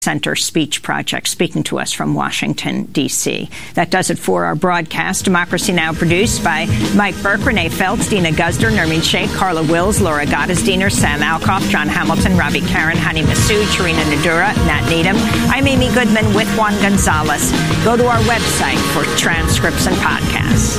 Center Speech Project, speaking to us from Washington, D.C. That does it for our broadcast. Democracy Now! Produced by Mike Burke, Renee Feltz, Dina Guzder, Nermeen Sheikh, Carla Wills, Laura Gottesdiener, Sam Alcoff, John Hamilton, Ravi Karen, Hani Massoud, Sharina Nadura, Nat Needham. I'm Amy Goodman with Juan Gonzalez. Go to our website for transcripts and podcasts.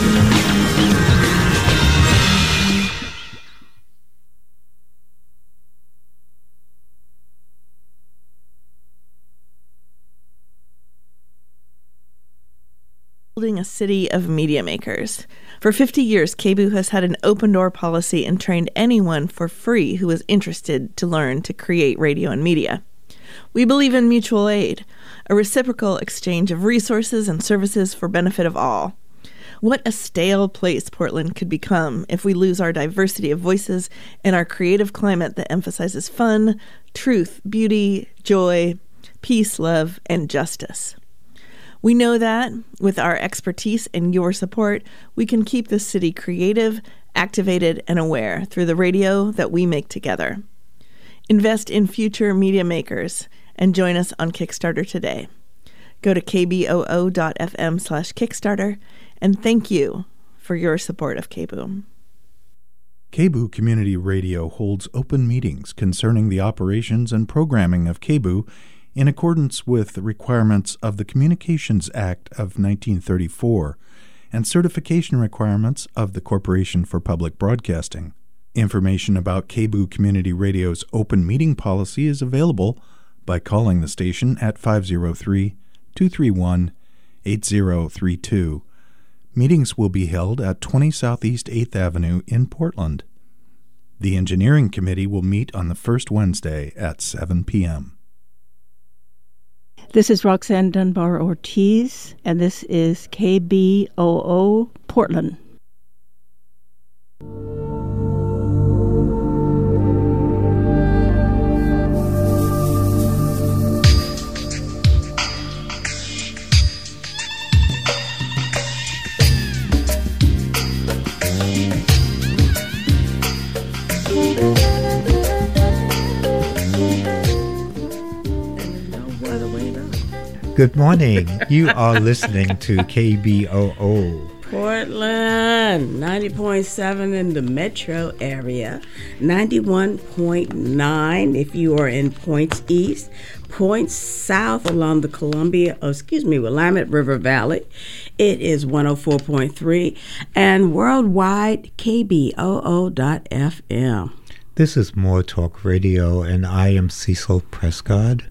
Building a city of media makers. For 50 years, KBOO has had an open-door policy and trained anyone for free who is interested to learn to create radio and media. We believe in mutual aid, a reciprocal exchange of resources and services for benefit of all. What a stale place Portland could become if we lose our diversity of voices and our creative climate that emphasizes fun, truth, beauty, joy, peace, love, and justice. We know that, with our expertise and your support, we can keep the city creative, activated, and aware through the radio that we make together. Invest in future media makers and join us on Kickstarter today. Go to kboo.fm/Kickstarter, and thank you for your support of KBOO. KBOO Community Radio holds open meetings concerning the operations and programming of KBOO in accordance with the requirements of the Communications Act of 1934 and certification requirements of the Corporation for Public Broadcasting. Information about KBOO Community Radio's open meeting policy is available by calling the station at 503-231-8032. Meetings will be held at 20 Southeast 8th Avenue in Portland. The Engineering Committee will meet on the first Wednesday at 7 p.m. This is Roxanne Dunbar Ortiz, and this is KBOO Portland. Good morning. You are listening to KBOO. Portland, 90.7 in the metro area, 91.9 if you are in Points East, Points South along the Willamette River Valley. It is 104.3 and worldwide KBOO.FM. This is More Talk Radio, and I am Cecil Prescott.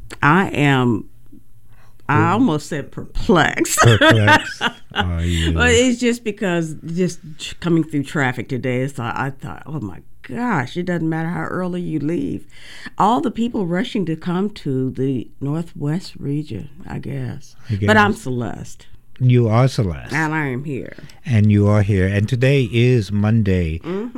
I almost said perplexed. Perplexed? Are you? Well, it's just because just coming through traffic today, I thought, oh my gosh, it doesn't matter how early you leave. All the people rushing to come to the Northwest region, I guess. But I'm Celeste. You are Celeste. And I am here. And you are here. And today is Monday,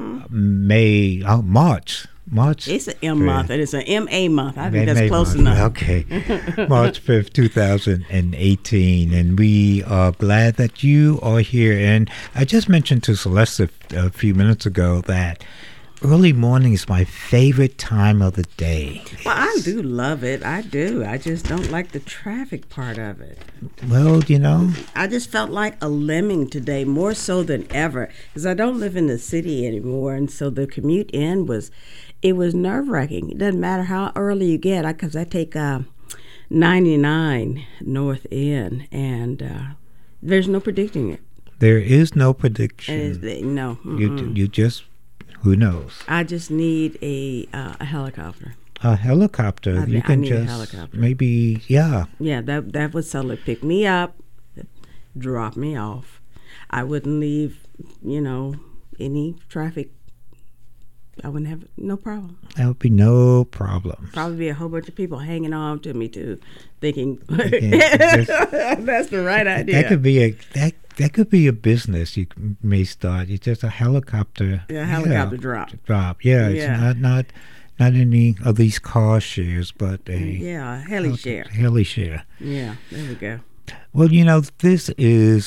March. It's an M month, and it's an MA month. I think that's close enough. Okay. March 5th, 2018. And we are glad that you are here. And I just mentioned to Celeste a few minutes ago that early morning is my favorite time of the day. Well, I do love it. I do. I just don't like the traffic part of it. Well, you know, I just felt like a lemming today, more so than ever, because I don't live in the city anymore. And so the commute in was nerve-wracking. It doesn't matter how early you get, because I take 99 north in, and there's no predicting it. There is no prediction. No. You just, who knows? I just need a helicopter. A helicopter. I need a helicopter. Maybe, yeah. Yeah, that would suddenly pick me up, drop me off. I wouldn't leave, any traffic. I wouldn't have no problem. That would be no problem. Probably be a whole bunch of people hanging on to me too, thinking that's the right idea. That could be a business you may start. It's just a helicopter. Yeah, helicopter drop. Yeah, it's not any of these car shares, but a heli share. Heli share. Yeah, there we go. Well, this is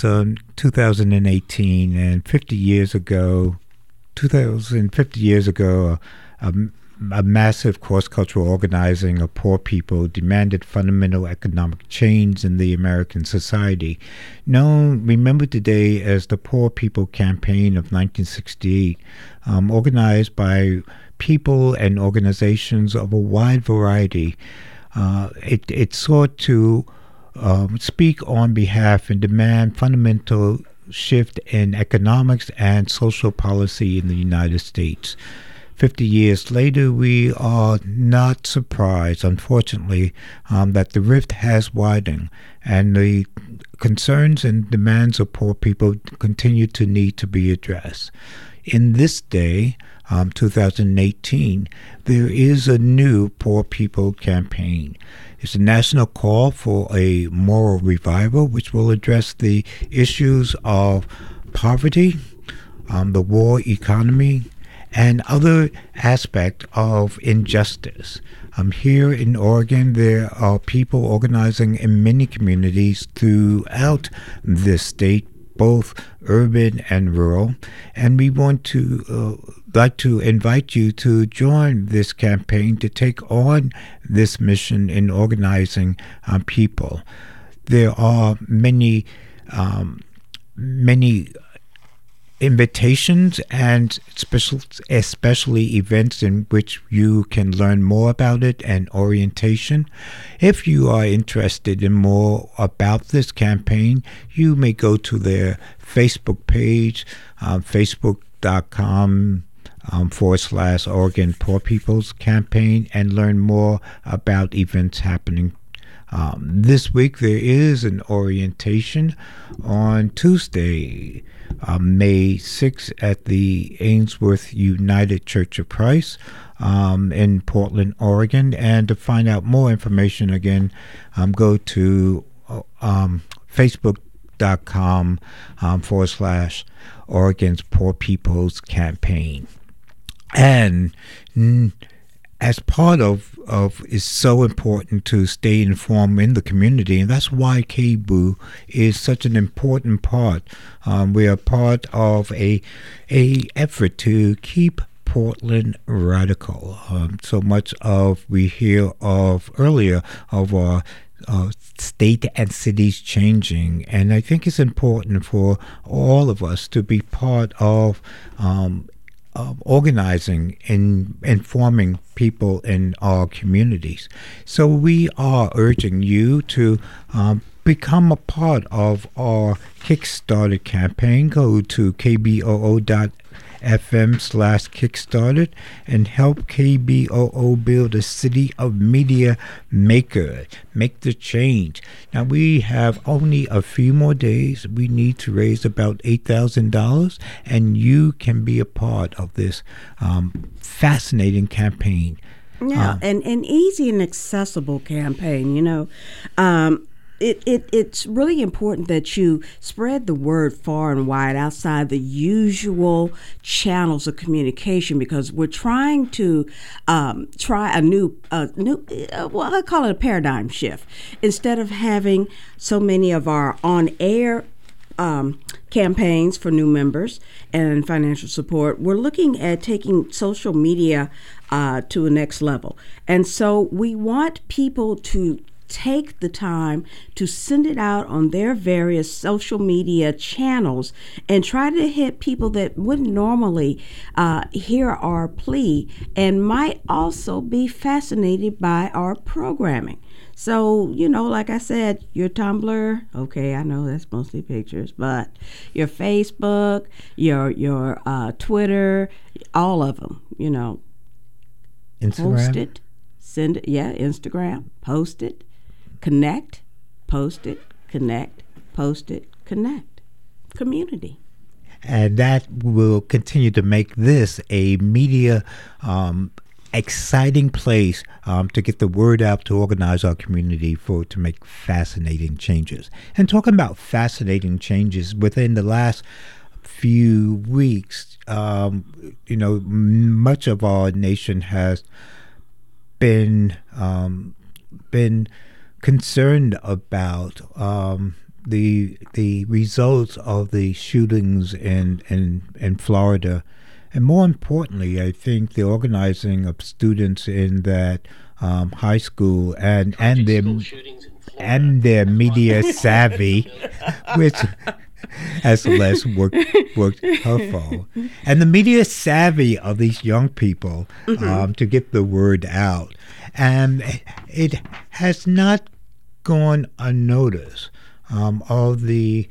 2018, and 50 years ago, a a massive cross-cultural organizing of poor people demanded fundamental economic change in the American society, remembered today as the Poor People Campaign of 1968, organized by people and organizations of a wide variety. It sought to speak on behalf and demand fundamental shift in economics and social policy in the United States. 50 years later, we are not surprised, unfortunately, that the rift has widened and the concerns and demands of poor people continue to need to be addressed. In this day, 2018, there is a new Poor People Campaign. It's a national call for a moral revival, which will address the issues of poverty, the war economy, and other aspects of injustice. Here in Oregon, there are people organizing in many communities throughout this state, both urban and rural, and we want to like to invite you to join this campaign to take on this mission in organizing people. There are many invitations and especially events in which you can learn more about it and orientation. If you are interested in more about this campaign, you may go to their Facebook page, facebook.com /Oregon Poor People's Campaign, and learn more about events happening. This week there is an orientation on Tuesday, May 6th at the Ainsworth United Church of Christ in Portland, Oregon. And to find out more information, again, go to facebook.com /Oregon's Poor People's Campaign. And as part of is so important to stay informed in the community, and that's why KBOO is such an important part. We are part of a effort to keep Portland radical. So much of we hear of earlier of our state and cities changing, and I think it's important for all of us to be part of organizing and informing people in our communities. So we are urging you to become a part of our Kickstarter campaign. Go to kboo.fm/Kickstarter and help KBOO build a city of media maker. Make the change. Now we have only a few more days. We need to raise about $8,000, and you can be a part of this fascinating campaign. Yeah, and an easy and accessible campaign, It's really important that you spread the word far and wide outside the usual channels of communication, because we're trying to try a new I call it a paradigm shift. Instead of having so many of our on-air campaigns for new members and financial support, we're looking at taking social media to a next level. And so we want people to take the time to send it out on their various social media channels and try to hit people that wouldn't normally hear our plea and might also be fascinated by our programming. So, like I said, your Tumblr, okay, I know that's mostly pictures, but your Facebook, your Twitter, all of them, Instagram? Post it, send it, Instagram, post it. Connect, post it, connect, post it, connect. Community. And that will continue to make this a media exciting place to get the word out, to organize our community to make fascinating changes. And talking about fascinating changes, within the last few weeks, much of our nation has been concerned about the results of the shootings in Florida, And more importantly, I think the organizing of students in that high school and their media savvy, which, as Celeste worked her phone, and the media savvy of these young people to get the word out. And it has not gone unnoticed of the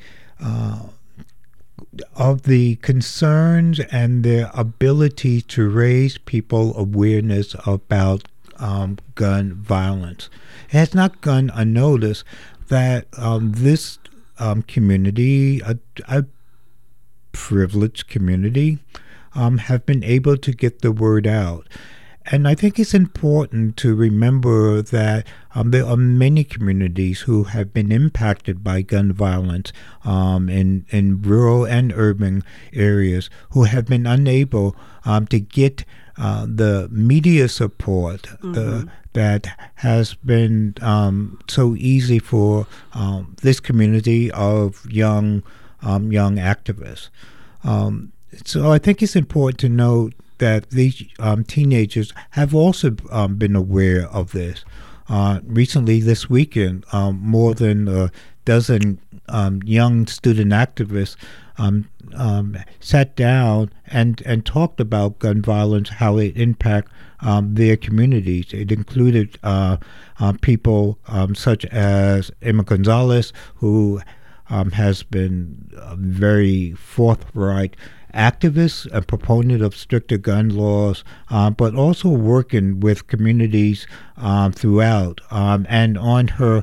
concerns and their ability to raise people awareness about gun violence. It has not gone unnoticed that this community, a privileged community, have been able to get the word out. And I think it's important to remember that there are many communities who have been impacted by gun violence in rural and urban areas who have been unable to get the media support that has been so easy for this community of young activists. So I think it's important to note that these teenagers have also been aware of this. Recently, this weekend, more than a dozen young student activists sat down and talked about gun violence, how it impacts their communities. It included people such as Emma Gonzalez, who has been very forthright activist, a proponent of stricter gun laws, but also working with communities throughout. And on her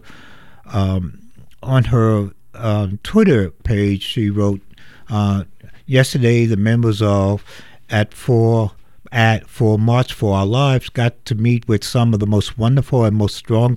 Twitter page, she wrote, yesterday the members of for March for Our Lives got to meet with some of the most wonderful and most strong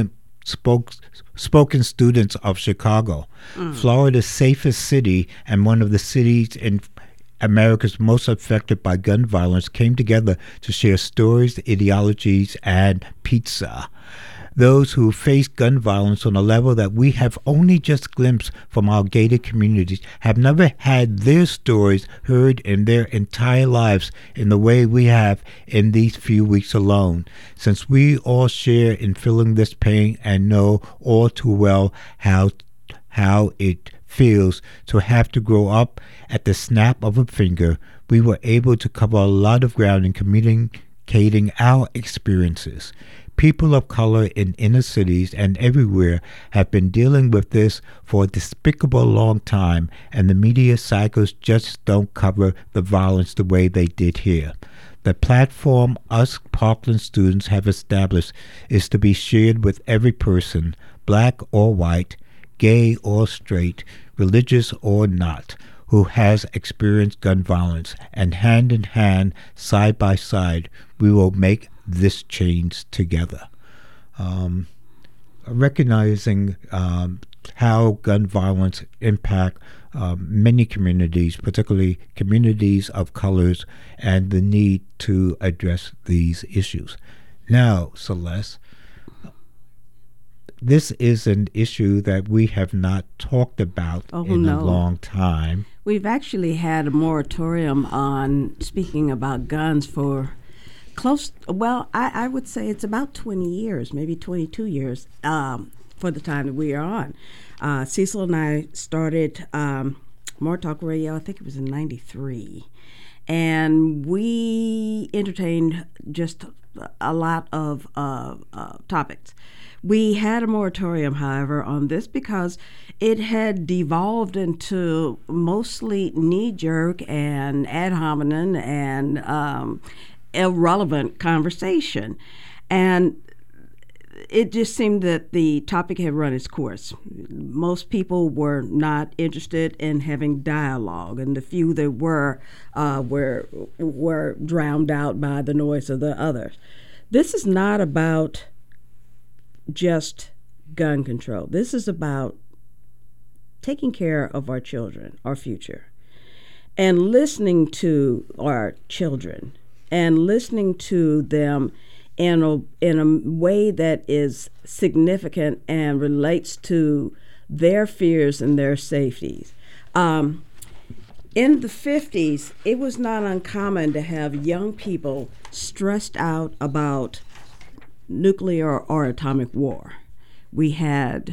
spoken students of Chicago, Florida's safest city and one of the cities in America's most affected by gun violence, came together to share stories, ideologies, and pizza. Those who face gun violence on a level that we have only just glimpsed from our gated communities have never had their stories heard in their entire lives in the way we have in these few weeks alone, since we all share in feeling this pain and know all too well how it feels to have to grow up at the snap of a finger. We were able to cover a lot of ground in communicating our experiences. People of color in inner cities and everywhere have been dealing with this for a despicable long time, and the media cycles just don't cover the violence the way they did here. The platform us Parkland students have established is to be shared with every person, black or white, gay or straight, religious or not, who has experienced gun violence, and hand in hand, side by side, we will make this change together. Recognizing how gun violence impact many communities, particularly communities of colors, and the need to address these issues. Now, Celeste, this is an issue that we have not talked about in a long time. We've actually had a moratorium on speaking about guns for I would say it's about 20 years, maybe 22 years for the time that we are on. Cecil and I started More Talk Radio, I think it was in 93. And we entertained just a lot of topics. We had a moratorium, however, on this because it had devolved into mostly knee-jerk and ad hominem and irrelevant conversation. And it just seemed that the topic had run its course. Most people were not interested in having dialogue, and the few that were drowned out by the noise of the others. This is not about just gun control. This is about taking care of our children, our future, and listening to our children and listening to them in a way that is significant and relates to their fears and their safeties. In the 50s, it was not uncommon to have young people stressed out about nuclear or atomic war. We had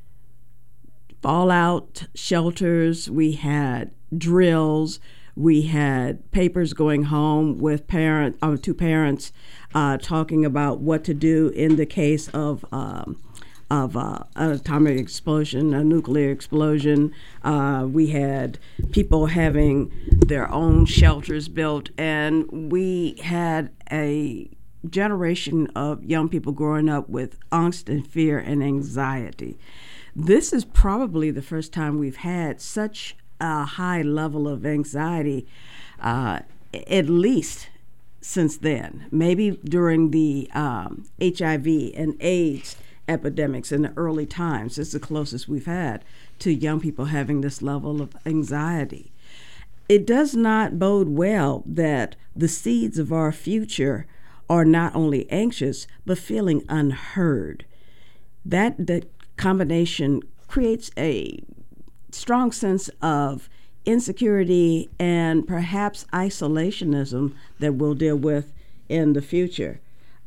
fallout shelters, we had drills, we had papers going home with two parents talking about what to do in the case of an atomic explosion, a nuclear explosion. We had people having their own shelters built, and we had a generation of young people growing up with angst and fear and anxiety. This is probably the first time we've had such a high level of anxiety, at least since then. Maybe during the HIV and AIDS epidemics in the early times. It's the closest we've had to young people having this level of anxiety. It does not bode well that the seeds of our future are not only anxious, but feeling unheard. That combination creates a strong sense of insecurity and perhaps isolationism that we'll deal with in the future.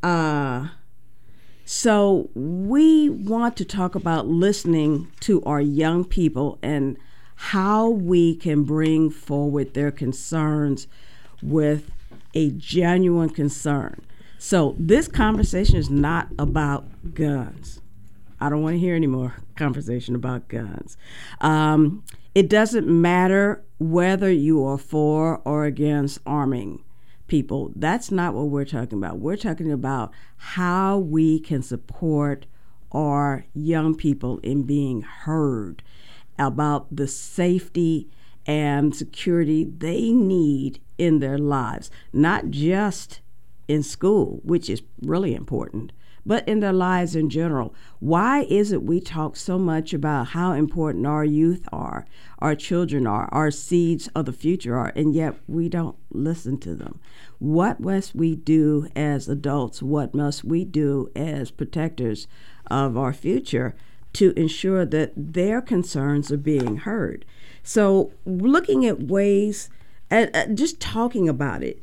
So we want to talk about listening to our young people and how we can bring forward their concerns with a genuine concern. So this conversation is not about guns. I don't want to hear any more conversation about guns. It doesn't matter whether you are for or against arming people. That's not what we're talking about. We're talking about how we can support our young people in being heard about the safety and security they need in their lives, not just in school, which is really important, but in their lives in general. Why is it we talk so much about how important our youth are, our children are, our seeds of the future are, and yet we don't listen to them? What must we do as adults? What must we do as protectors of our future to ensure that their concerns are being heard? So looking at ways, just talking about it,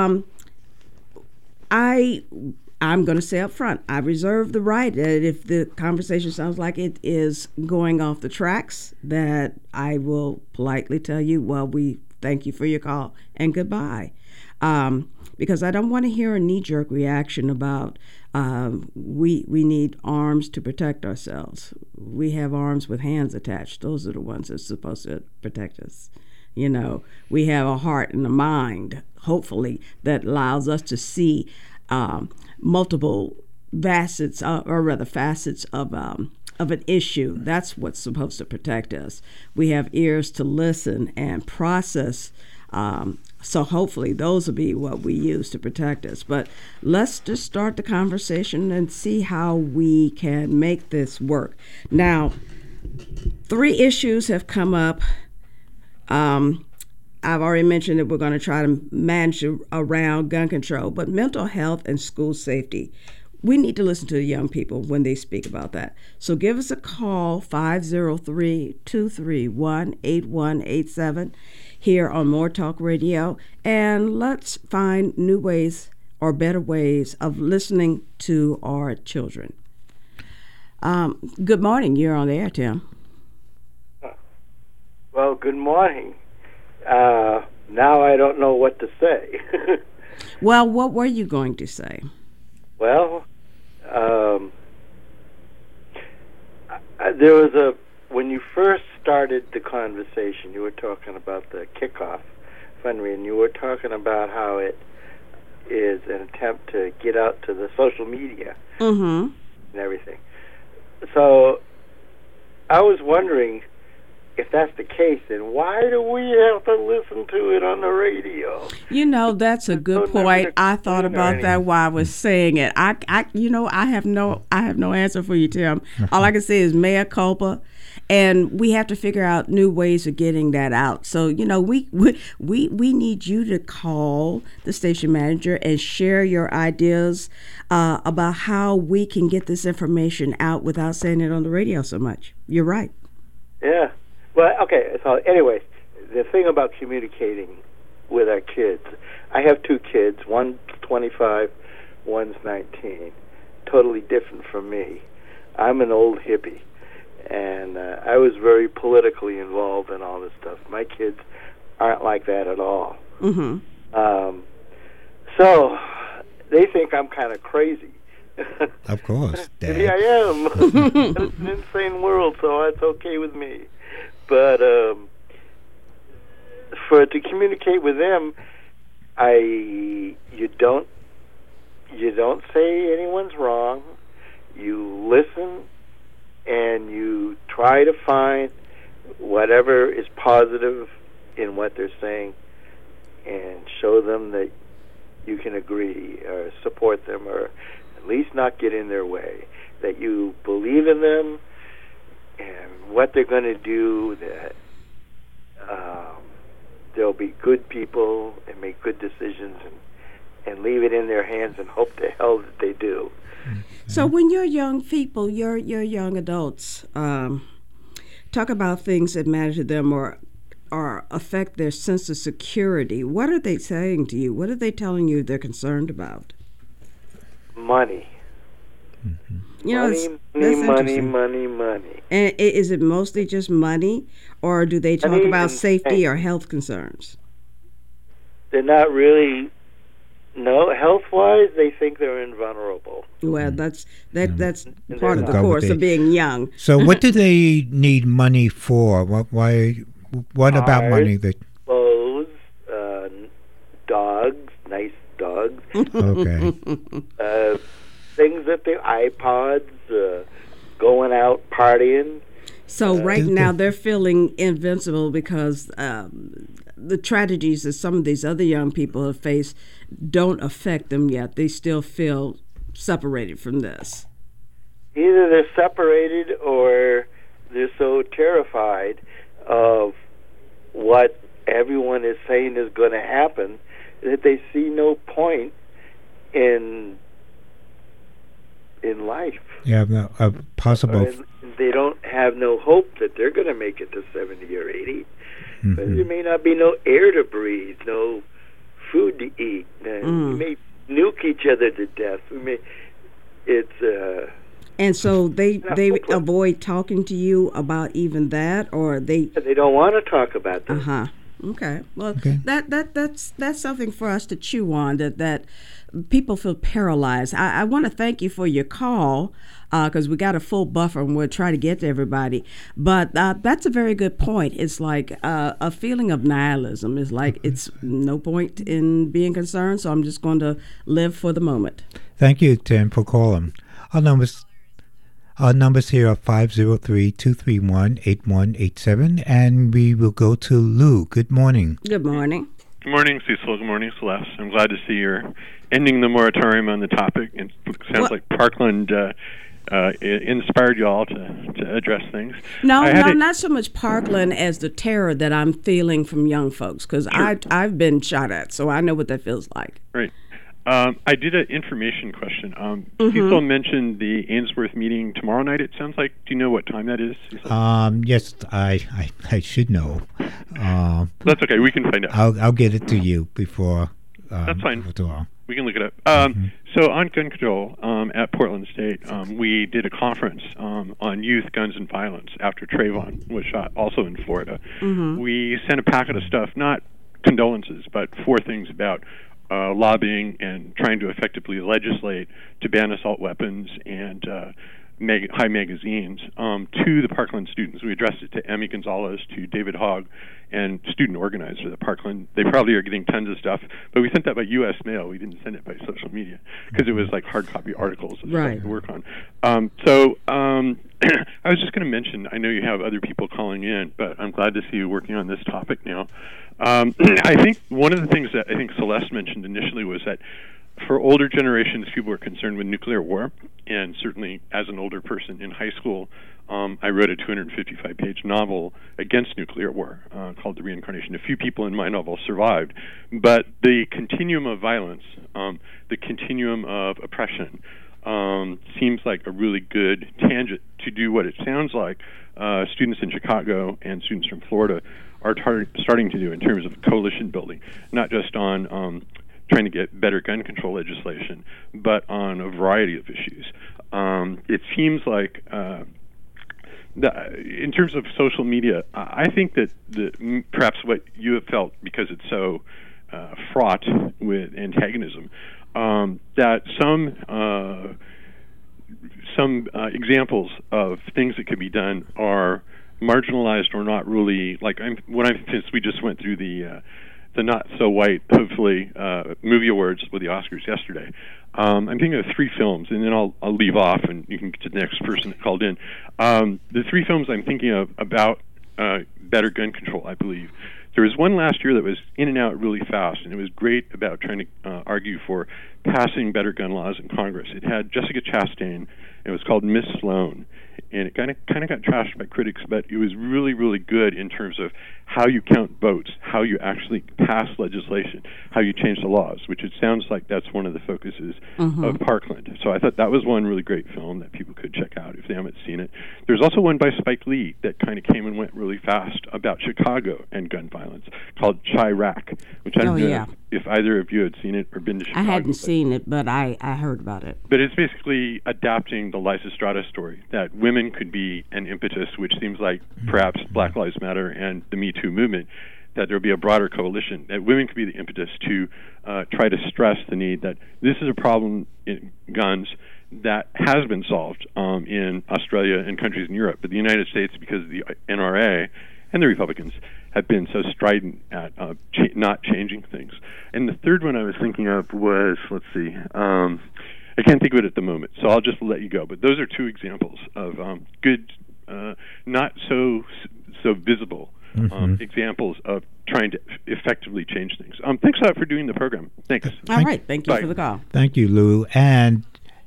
I'm going to say up front, I reserve the right that if the conversation sounds like it is going off the tracks, that I will politely tell you, well, we thank you for your call and goodbye. Because I don't want to hear a knee-jerk reaction about we need arms to protect ourselves. We have arms with hands attached. Those are the ones that's supposed to protect us. You know, we have a heart and a mind, hopefully, that allows us to see multiple facets of an issue. That's what's supposed to protect us. We have ears to listen and process. So hopefully those will be what we use to protect us. But let's just start the conversation and see how we can make this work. Now, 3 issues have come up. I've already mentioned that we're going to try to manage around gun control, but mental health and school safety. We need to listen to the young people when they speak about that. So give us a call, 503-231-8187 here on More Talk Radio, and let's find new ways or better ways of listening to our children. Good morning. You're on the air, Tim. Well, good morning. Now I don't know what to say. Well, what were you going to say? Well, there was when you first started the conversation, you were talking about the kickoff fundraiser, and you were talking about how it is an attempt to get out to the social media and everything. So I was wondering, if that's the case, then why do we have to listen to it on the radio? You know, that's a good point. I thought about that while I was saying it. I have no answer for you, Tim. All I can say is mea culpa, and we have to figure out new ways of getting that out. So, you know, we need you to call the station manager and share your ideas about how we can get this information out without saying it on the radio so much. You're right. Yeah. Well, okay, so anyways, the thing about communicating with our kids, I have two kids. One's 25, one's 19. Totally different from me. I'm an old hippie, and I was very politically involved in all this stuff. My kids aren't like that at all. So they think I'm kind of crazy. Of course, Dad. Maybe I am. It's an insane world, so it's okay with me. But to communicate with them, you don't say anyone's wrong. You listen, and you try to find whatever is positive in what they're saying, and show them that you can agree or support them, or at least not get in their way, that you believe in them and what they're going to do, that they'll be good people and make good decisions, and leave it in their hands and hope to hell that they do. So when you're young people, you're young adults, talk about things that matter to them or affect their sense of security, what are they saying to you? What are they telling you they're concerned about? Money. You know, money. And is it mostly just money, or do they talk about safety or health concerns? They're not really. No, health-wise, they think they're invulnerable. Well, that's part of the course of being young. So, what do they need money for? What about money? Clothes, dogs, nice dogs. Okay. Things that the iPods, going out partying. So right now they're feeling invincible because the tragedies that some of these other young people have faced don't affect them yet. They still feel separated from this. Either they're separated or they're so terrified of what everyone is saying is going to happen that they see no point in life. Yeah, possible. They don't have no hope that they're going to make it to 70 or 80. But there may not be no air to breathe, no food to eat. We may nuke each other to death. And so they avoid talking to you about even that, or they don't want to talk about that. Okay. Well, that's something for us to chew on. That people feel paralyzed. I want to thank you for your call because we got a full buffer and we'll try to get to everybody. But that's a very good point. It's like a feeling of nihilism. It's like it's no point in being concerned, so I'm just going to live for the moment. Thank you, Tim, for calling. Our numbers here are 503-231-8187, and we will go to Lou. Good morning. Good morning. Good morning, Cecil. Good morning, Celeste. I'm glad to see you're ending the moratorium on the topic. It sounds like Parkland inspired you all to address things. No, not so much Parkland as the terror that I'm feeling from young folks, because I've been shot at, so I know what that feels like. Right. I did an information question. Cecil mentioned the Ainsworth meeting tomorrow night, it sounds like. Do you know what time that is, Cecil? Yes, I should know. That's okay. We can find out. I'll get it to you before. That's fine. Tomorrow. We can look it up. So on gun control at Portland State, we did a conference on youth, guns, and violence after Trayvon was shot, also in Florida. We sent a packet of stuff, not condolences, but 4 things about lobbying and trying to effectively legislate to ban assault weapons and high magazines to the Parkland students. We addressed it to Emmy Gonzalez, to David Hogg, and student organizer at Parkland. They probably are getting tons of stuff, but we sent that by U.S. mail. We didn't send it by social media because it was like hard copy articles and stuff to work on. So I was just going to mention, I know you have other people calling in, but I'm glad to see you working on this topic now. I think one of the things that I think Celeste mentioned initially was that for older generations, people were concerned with nuclear war, and certainly as an older person in high school, I wrote a 255-page novel against nuclear war called The Reincarnation. A few people in my novel survived, but the continuum of violence, the continuum of oppression, seems like a really good tangent to do what it sounds like students in Chicago and students from Florida are starting to do in terms of coalition building, not just on trying to get better gun control legislation, but on a variety of issues. It seems like, in terms of social media, I think that perhaps what you have felt, because it's so fraught with antagonism, that some examples of things that could be done are marginalized or not really, since we just went through the not so white, hopefully, movie awards with the Oscars yesterday. I'm thinking of 3 films, and then I'll leave off, and you can get to the next person that called in. The 3 films I'm thinking of about better gun control, I believe. There was one last year that was in and out really fast, and it was great about trying to argue for passing better gun laws in Congress. It had Jessica Chastain. It was called Miss Sloan, and it kind of got trashed by critics, but it was really, really good in terms of how you count votes, how you actually pass legislation, how you change the laws, which it sounds like that's one of the focuses of Parkland. So I thought that was one really great film that people could check out if they haven't seen it. There's also one by Spike Lee that kind of came and went really fast about Chicago and gun violence called Chirac, which I don't know if either of you had seen it or been to Chicago. I hadn't seen it, but I heard about it. But it's basically adapting the Lysistrata story, that women could be an impetus, which seems like perhaps Black Lives Matter and the Me Too movement, that there would be a broader coalition, that women could be the impetus to try to stress the need that this is a problem in guns that has been solved in Australia and countries in Europe. But the United States, because of the NRA and the Republicans, have been so strident at not changing things. And the third one I was thinking of was, I can't think of it at the moment, so I'll just let you go. But those are 2 examples of good, not so visible examples of trying to effectively change things. Thanks a lot for doing the program. Thanks. All right. Thank you Bye. for the call. Thank you, Lou. And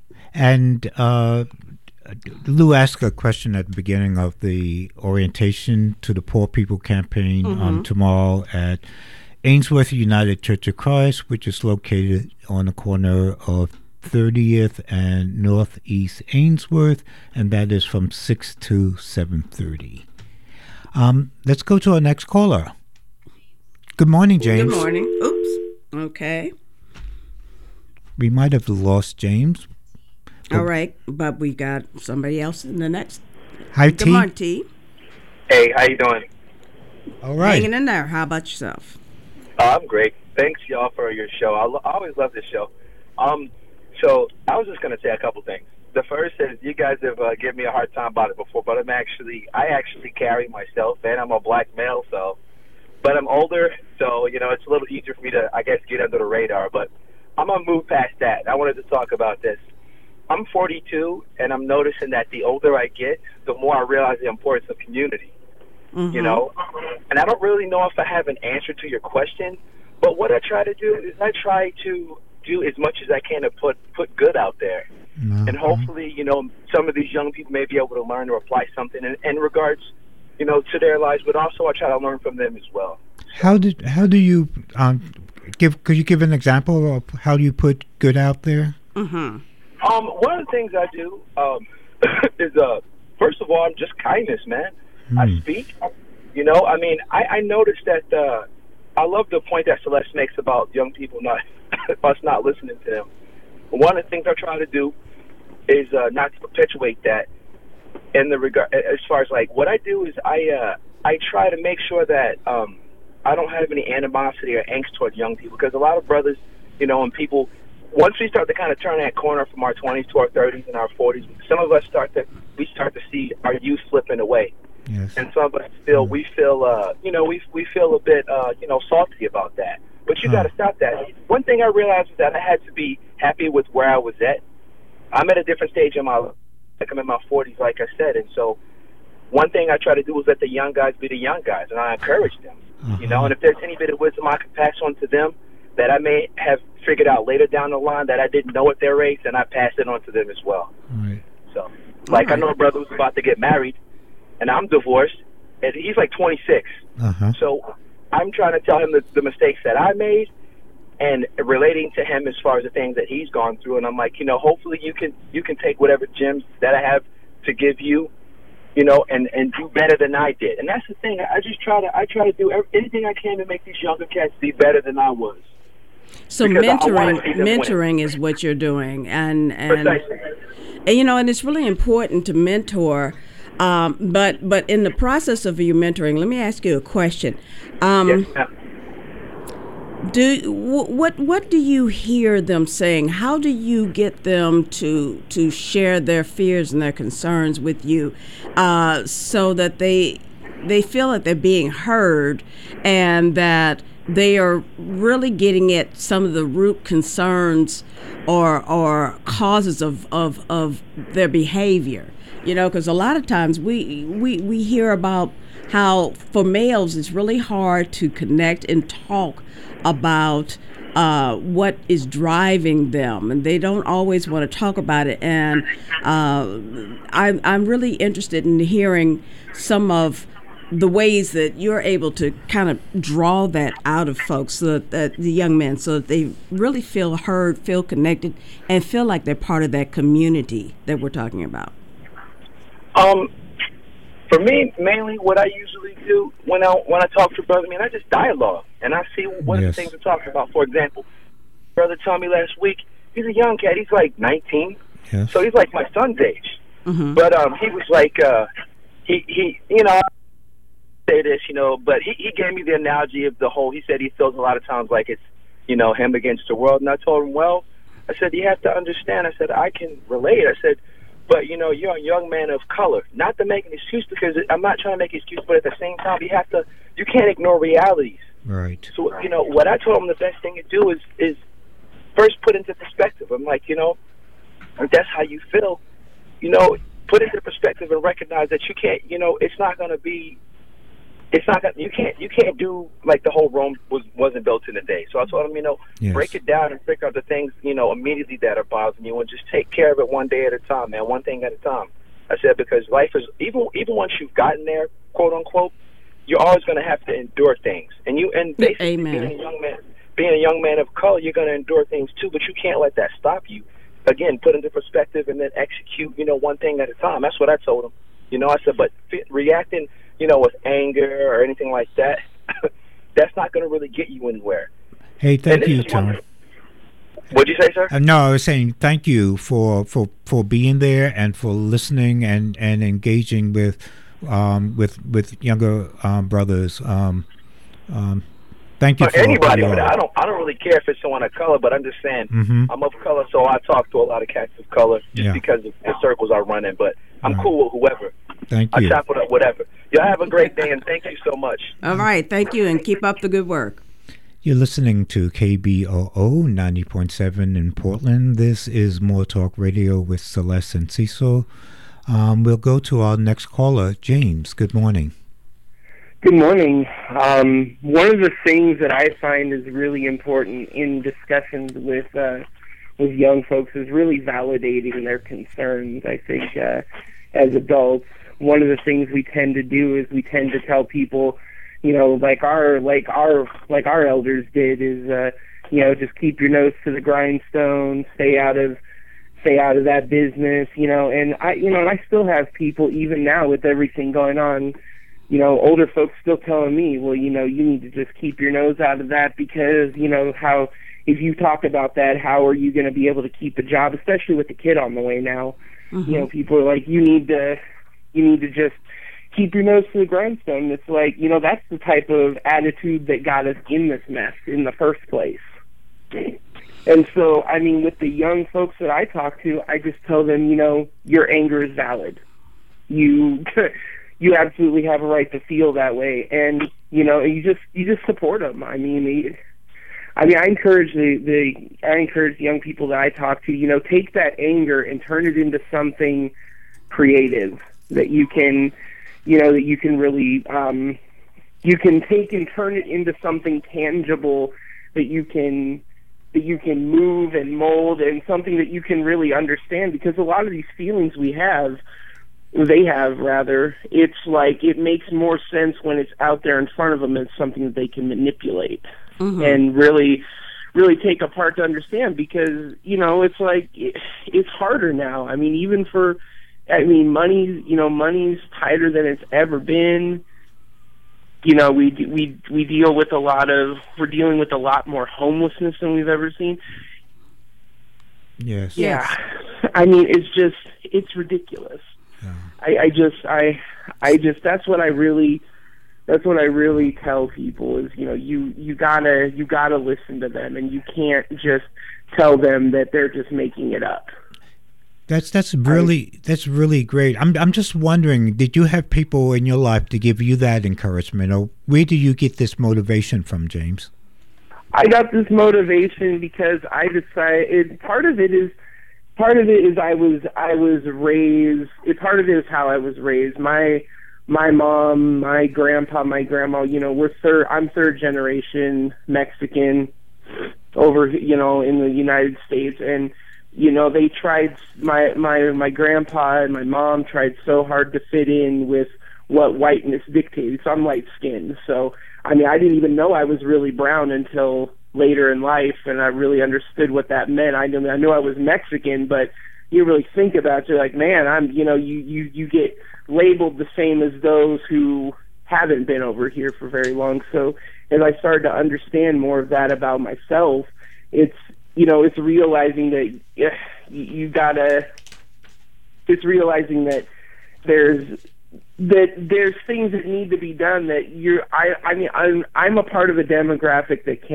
Lou asked a question at the beginning of the orientation to the Poor People campaign tomorrow at Ainsworth United Church of Christ, which is located on the corner of 30th and Northeast Ainsworth, and that is from 6 to 7:30. Let's go to our next caller. Good morning, James. Good morning. Oops. Okay. We might have lost James. All right, but we got somebody else in the next. Hi, Good T. morning, T. Hey, how you doing? All right. Hanging in there. How about yourself? I'm great. Thanks, y'all, for your show. I always love this show. So I was just going to say a couple things. The first is, you guys have given me a hard time about it before, but I actually carry myself, and I'm a black male, but I'm older, so, it's a little easier for me to, I guess, get under the radar, but I'm going to move past that. I wanted to talk about this. I'm 42, and I'm noticing that the older I get, the more I realize the importance of community, and I don't really know if I have an answer to your question, but what I try to do is I try to do as much as I can to put good out there. And hopefully, some of these young people may be able to learn or apply something in regards, to their lives, but also I try to learn from them as well. How do you could you give an example of how you put good out there? One of the things I do is, first of all, just kindness, man. I speak, I noticed that I love the point that Celeste makes about young people us not listening to them. One of the things I try to do is not to perpetuate that in the regard, as far as what I do is I try to make sure that I don't have any animosity or angst toward young people, because a lot of brothers, and people, once we start to kind of turn that corner from our 20s to our 30s and our 40s, some of us start to see our youth slipping away. Yes. And some of us feel we feel a bit salty about that. But you got to stop that. One thing I realized is that I had to be happy with where I was at. I'm at a different stage in my life. I'm in my 40s, like I said, and so one thing I try to do is let the young guys be the young guys, and I encourage them. And if there's any bit of wisdom I can pass on to them that I may have figured out later down the line that I didn't know at their age, then I pass it on to them as well. Right. So, I know a brother who's about to get married, and I'm divorced, and he's 26. So I'm trying to tell him the mistakes that I made and relating to him as far as the things that he's gone through. And I'm like, hopefully you can take whatever gems that I have to give you you know, and do better than I did. And that's the thing. I try to do anything I can to make these younger cats be better than I was. So mentoring is what you're doing, and you know, and it's really important to mentor. But in the process of you mentoring, let me ask you a question. Yes, what do you hear them saying? How do you get them to share their fears and their concerns with you, so that they feel like they're being heard and that they are really getting at some of the root concerns or causes of their behavior? You know, because a lot of times we hear about how for males it's really hard to connect and talk about what is driving them, and they don't always want to talk about it. And I'm really interested in hearing some of the ways that you're able to kind of draw that out of folks, so that the young men, so that they really feel heard, feel connected, and feel like they're part of that community that we're talking about. For me, mainly what I usually do when I talk to brother, I just dialogue and I see what the things we're talking about. For example, brother told me last week, he's a young cat. He's like 19, so he's like my son's age. Mm-hmm. But he was like, he you know, say this, you know, but he gave me the analogy of the whole. He said he feels a lot of times like it's, you know, him against the world. And I told him, well, I said, you have to understand. I said, I can relate. I said, but, you know, you're a young man of color. Not to make an excuse, because I'm not trying to make an excuse, but at the same time, you can't ignore realities. Right. So, you know, what I told him the best thing to do is first put into perspective. I'm like, you know, if that's how you feel, you know, put into perspective and recognize that you can't, you know, you can't do like the whole Rome wasn't built in a day. So I told him, you know, break it down and figure out the things, you know, immediately that are bothering you, and just take care of it one day at a time, man, one thing at a time. I said, because life is, even once you've gotten there, quote unquote, you're always going to have to endure things. And basically Amen. being a young man of color, you're going to endure things too, but you can't let that stop you. Again, put into perspective and then execute, you know, one thing at a time. That's what I told him. You know, I said, but reacting, you know, with anger or anything like that, that's not going to really get you anywhere. Hey, thank you, Tom. What'd you say, sir? No, I was saying thank you for being there and for listening and engaging with younger brothers. Thank you for anybody. But I don't really care if it's someone of color, but I'm just saying I'm of color, so I talk to a lot of cats of color just because of the circles I run in. But I'm cool with whoever. Thank you. I chop it up, whatever. Y'all have a great day, and thank you so much. All right, thank you, and keep up the good work. You're listening to KBOO 90.7 in Portland. This is More Talk Radio with Celeste and Cecil. We'll go to our next caller, James. Good morning. Good morning. One of the things that I find is really important in discussions with young folks is really validating their concerns. I think as adults, one of the things we tend to do is we tend to tell people, you know, like our elders did, is you know, just keep your nose to the grindstone, stay out of that business, you know. And I still have people even now with everything going on, you know, older folks still telling me, well, you know, you need to just keep your nose out of that, because, you know, how if you talk about that, how are you going to be able to keep a job, especially with the kid on the way now? Mm-hmm. You know, people are like, you need to just keep your nose to the grindstone. It's like, you know, that's the type of attitude that got us in this mess in the first place. And so, I mean, with the young folks that I talk to, I just tell them, you know, your anger is valid. You absolutely have a right to feel that way, and you know, you just support them. I encourage the young people that I talk to, you know, take that anger and turn it into something creative that you can really you can take and turn it into something tangible that you can move and mold, and something that you can really understand, because a lot of these feelings they have, it's like it makes more sense when it's out there in front of them as something that they can manipulate and really take apart to understand, because, you know, it's like it's harder now. I mean, even for I mean, money's tighter than it's ever been. You know, we're dealing with a lot more homelessness than we've ever seen. Yes. Yeah. I mean, it's ridiculous. Yeah. I just that's what I really tell people is, you know, you gotta listen to them, and you can't just tell them that they're just making it up. That's really great. I'm just wondering, did you have people in your life to give you that encouragement, or where do you get this motivation from, James? I got this motivation because I decided part of it is I was raised. Part of it is how I was raised. My mom, my grandpa, my grandma. You know, I'm third generation Mexican over, you know, in the United States, and you know, they tried. My grandpa and my mom tried so hard to fit in with what whiteness dictated. So I'm light skinned. So I mean, I didn't even know I was really brown until later in life, and I really understood what that meant. I knew I was Mexican, but you really think about it, you're like, man, you get labeled the same as those who haven't been over here for very long. So as I started to understand more of that about myself, it's realizing that it's realizing that there's things that need to be done that I'm a part of a demographic that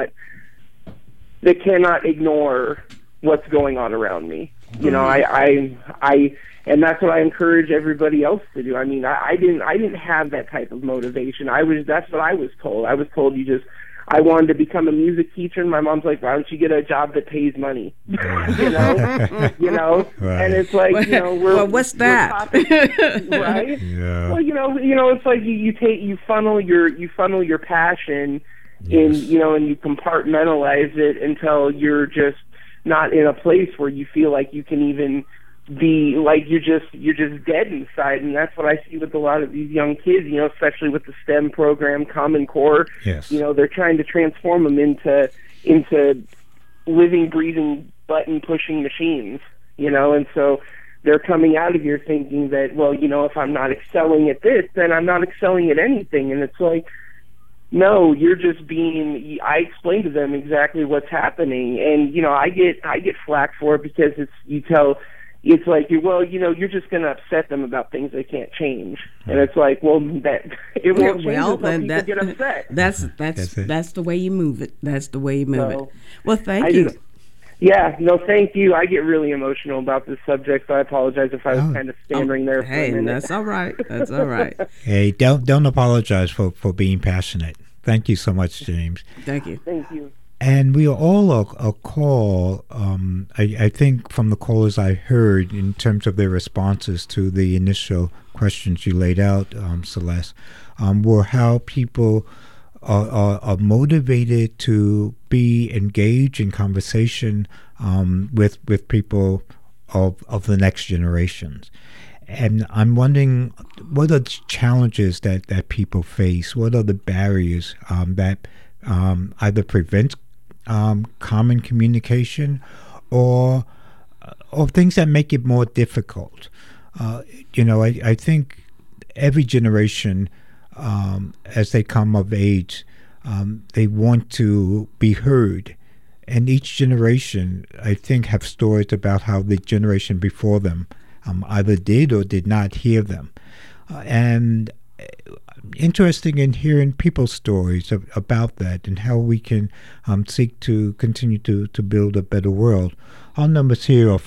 cannot ignore what's going on around me. You know, and that's what I encourage everybody else to do. I mean, I didn't have that type of motivation. That's what I was told. I was told I wanted to become a music teacher, and my mom's like, why don't you get a job that pays money? you know, right. And it's like, you know, what's that? Right? Yeah. Well, you know, it's like you funnel your passion in, you know, and you compartmentalize it until you're just not in a place where you feel like you can even be like you're just dead inside. And that's what I see with a lot of these young kids, you know, especially with the STEM program, Common Core. Yes. You know, they're trying to transform them into living, breathing, button pushing machines, you know, and so they're coming out of here thinking that, well, you know, if I'm not excelling at this, then I'm not excelling at anything. And it's like, no, you're just I explain to them exactly what's happening. And, you know, I get flack for it because it's like, well, you know, you're just going to upset them about things they can't change. And it's like, well, that it won't change until people get upset. That's the way you move it. That's the way you move it. Well, thank you. Thank you. I get really emotional about this subject, so I apologize if I was kind of stammering there for a minute. That's all right. That's all right. Hey, don't apologize for being passionate. Thank you so much, James. Thank you. Thank you. And we are all a call, I think from the callers I heard in terms of their responses to the initial questions you laid out, Celeste, were how people are motivated to be engaged in conversation with people of the next generations. And I'm wondering, what are the challenges that people face? What are the barriers that either prevent common communication or things that make it more difficult? You know, I think every generation, as they come of age, they want to be heard. And each generation, I think, have stories about how the generation before them either did or did not hear them. And interesting in hearing people's stories about that and how we can seek to continue to build a better world. Our numbers here are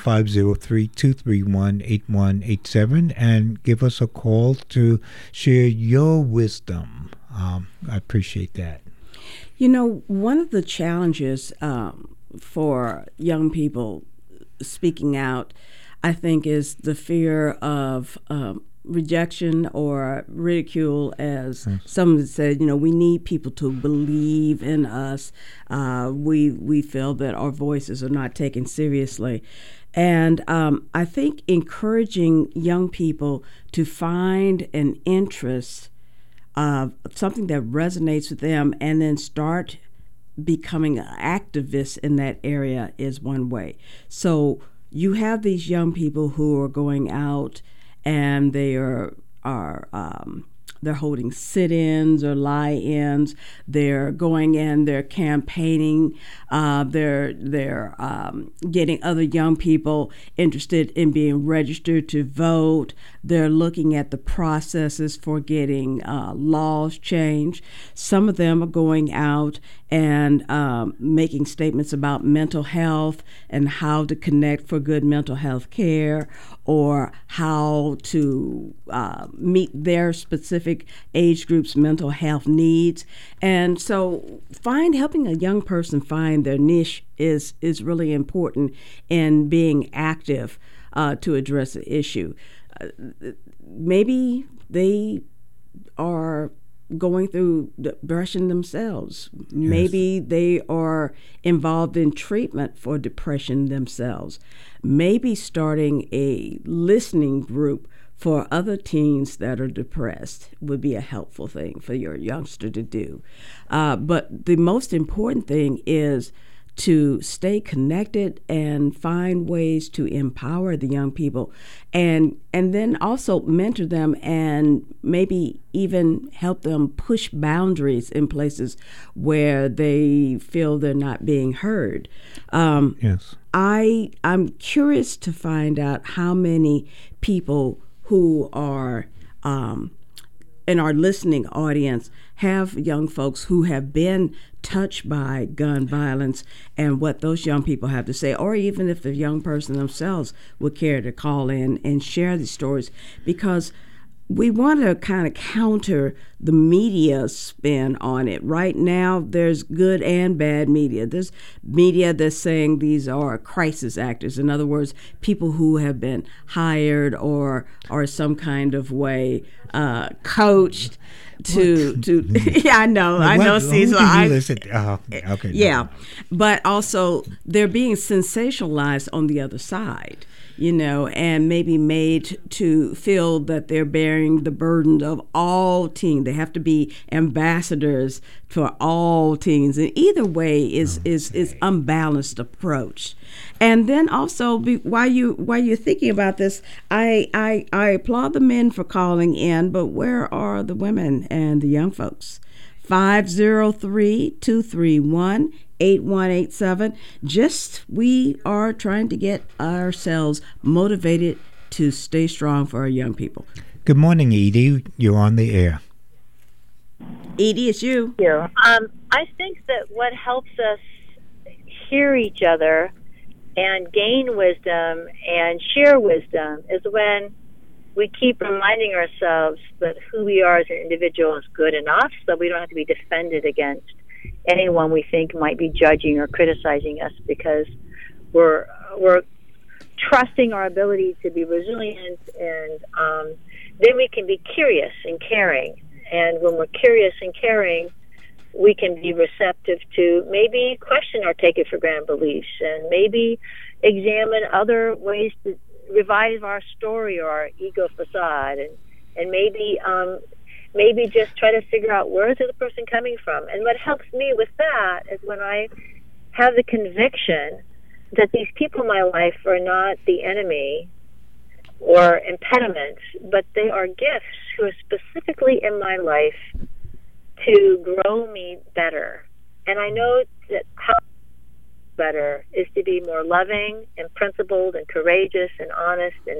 503-231-8187, and give us a call to share your wisdom. I appreciate that. You know, one of the challenges for young people speaking out, I think, is the fear of rejection or ridicule, as someone said. You know, we need people to believe in us. We feel that our voices are not taken seriously. And I think encouraging young people to find an interest of something that resonates with them and then start becoming activists in that area is one way. So you have these young people who are going out and they are they're holding sit-ins or lie-ins. They're going in. They're campaigning. They're getting other young people interested in being registered to vote. They're looking at the processes for getting laws changed. Some of them are going out and making statements about mental health and how to connect for good mental health care, or how to meet their specific age group's mental health needs. And so helping a young person find their niche is really important in being active to address the issue. Maybe they are going through depression themselves. Yes. Maybe they are involved in treatment for depression themselves. Maybe starting a listening group for other teens that are depressed would be a helpful thing for your youngster to do. But the most important thing is to stay connected and find ways to empower the young people, and then also mentor them and maybe even help them push boundaries in places where they feel they're not being heard. Yes. I'm curious to find out how many people who are in our listening audience have young folks who have been touched by gun violence, and what those young people have to say, or even if the young person themselves would care to call in and share these stories, because we want to kind of counter the media spin on it. Right now, there's good and bad media. There's media that's saying these are crisis actors. In other words, people who have been hired or some kind of way coached to yeah, I know Cecil. Okay. Yeah, but also they're being sensationalized on the other side, and maybe made to feel that they're bearing the burden of all teens. They have to be ambassadors for all teens, and either way is unbalanced approach. And then also, while you're thinking about this, I applaud the men for calling in, but where are the women and the young folks? 503-231-8187. We are trying to get ourselves motivated to stay strong for our young people. Good morning, Edie. You're on the air. Edie, it's you. Yeah. I think that what helps us hear each other and gain wisdom and share wisdom is when we keep reminding ourselves that who we are as an individual is good enough, so we don't have to be defended against anyone we think might be judging or criticizing us, because we're trusting our ability to be resilient, and then we can be curious and caring. And when we're curious and caring, we can be receptive to maybe question our take-it-for-granted beliefs, and maybe examine other ways to revive our story or our ego facade, and maybe just try to figure out where is the person coming from. And what helps me with that is when I have the conviction that these people in my life are not the enemy or impediments, but they are gifts who are specifically in my life to grow me better. And I know that how better is to be more loving and principled and courageous and honest and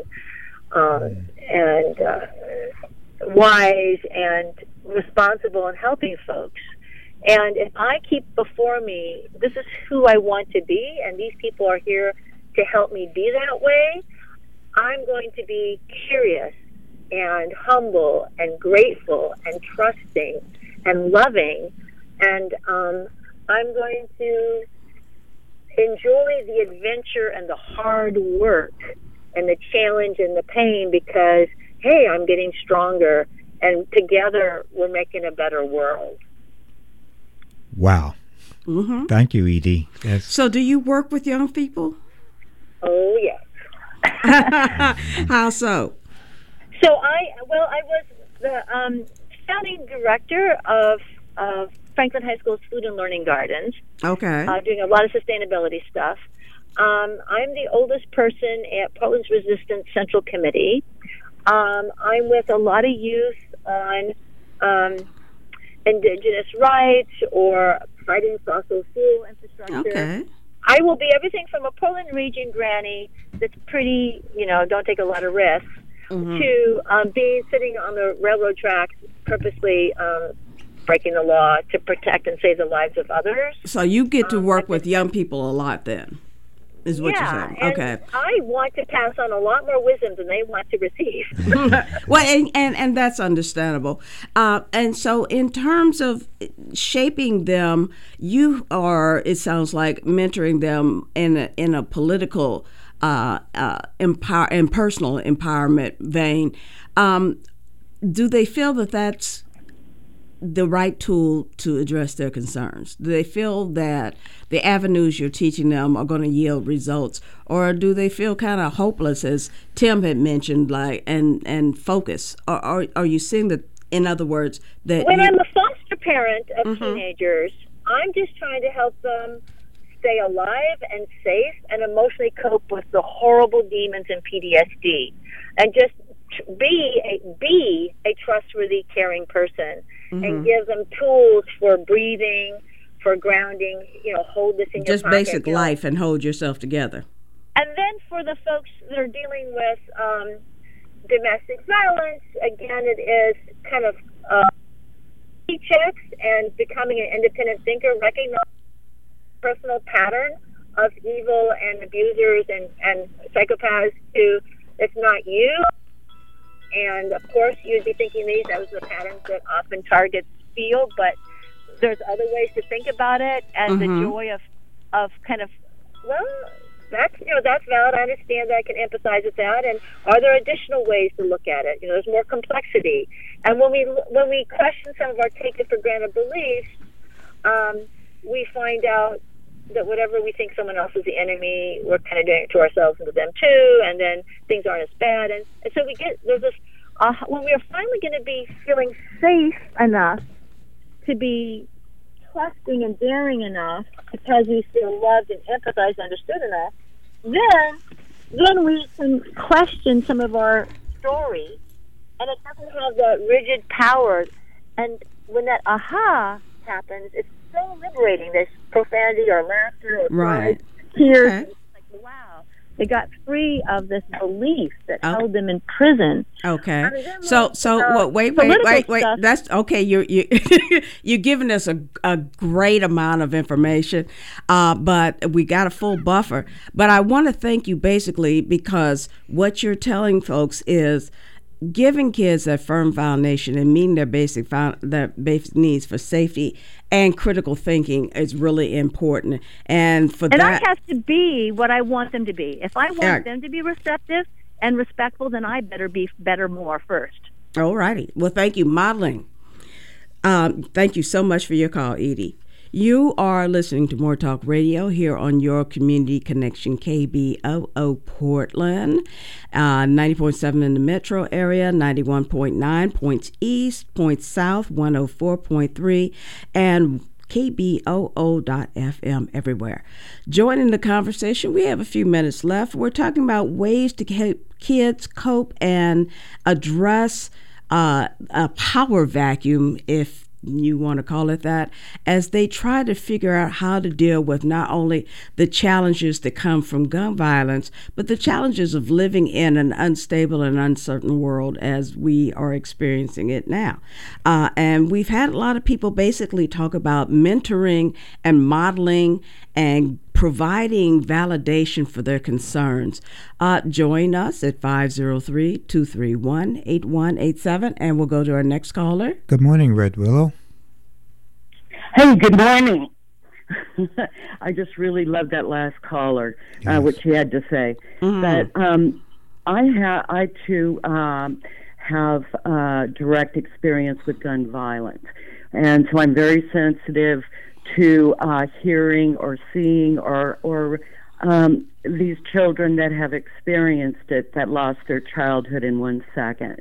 wise and responsible in helping folks. And if I keep before me, this is who I want to be, and these people are here to help me be that way, I'm going to be curious and humble and grateful and trusting and loving, and I'm going to enjoy the adventure and the hard work and the challenge and the pain, because, hey, I'm getting stronger, and together we're making a better world. Wow. Mm-hmm. Thank you, Edie. Yes. So do you work with young people? Oh, yes. How so? So I was the founding director of Franklin High School's Food and Learning Gardens. Okay. Doing a lot of sustainability stuff. I'm the oldest person at Portland's Resistance Central Committee. I'm with a lot of youth on indigenous rights or fighting fossil fuel infrastructure. Okay. I will be everything from a Portland region granny that's pretty, don't take a lot of risks, to being sitting on the railroad tracks purposely breaking the law to protect and save the lives of others. So you get to work with young people a lot then, is what you're saying. Okay. And I want to pass on a lot more wisdom than they want to receive. Well, and that's understandable. And so in terms of shaping them, you are, it sounds like, mentoring them in a political and personal empowerment vein. Do they feel that that's the right tool to address their concerns? Do they feel that the avenues you're teaching them are going to yield results, or do they feel kind of hopeless, as Tim had mentioned, and focus? Or are you seeing that, in other words, that when I'm a foster parent of teenagers, I'm just trying to help them stay alive and safe and emotionally cope with the horrible demons and PTSD, and just be a trustworthy, caring person, and give them tools for breathing, for grounding. Hold this in your just pocket. Just basic life and hold yourself together. And then for the folks that are dealing with domestic violence, again, it is kind of checks and becoming an independent thinker, recognizing personal pattern of evil and abusers and psychopaths who it's not you. And of course, you'd be thinking those are the patterns that often targets feel, but there's other ways to think about it, and the joy of kind of, that's valid. I understand that. I can empathize with that. And are there additional ways to look at it? There's more complexity. And when we question some of our taken for granted beliefs, we find out that whatever we think someone else is the enemy, we're kind of doing it to ourselves and to them too, and then things aren't as bad. And so there's this, when we are finally going to be feeling safe enough to be trusting and daring enough because we feel loved and empathized and understood enough, then we can question some of our story, and it doesn't have that rigid power. And when that aha happens, it's so liberating. There's profanity or laughter or pride, tears. Okay. It's like, wow, they got free of this belief that held them in prison. Okay. Wait. That's okay. You're giving us a great amount of information, but we got a full buffer. But I want to thank you basically because what you're telling folks is giving kids that firm foundation and meeting their basic needs for safety and critical thinking is really important. And I have to be what I want them to be. If I want them to be receptive and respectful, then I better be more first. All righty. Well, thank you. Modeling. Thank you so much for your call, Edie. You are listening to More Talk Radio here on your Community Connection KBOO Portland, 90.7 in the metro area, 91.9 points east, points south, 104.3, and KBOO.FM everywhere. Joining the conversation, we have a few minutes left. We're talking about ways to help kids cope and address a power vacuum, if you want to call it that, as they try to figure out how to deal with not only the challenges that come from gun violence, but the challenges of living in an unstable and uncertain world as we are experiencing it now. And we've had a lot of people basically talk about mentoring and modeling and providing validation for their concerns. Join us at 503-231-8187, and we'll go to our next caller. Good morning, Red Willow. Hey, good morning. I just really loved that last caller, what she had to say. But I too have direct experience with gun violence, and so I'm very sensitive to hearing or seeing or these children that have experienced it, that lost their childhood in 1 second,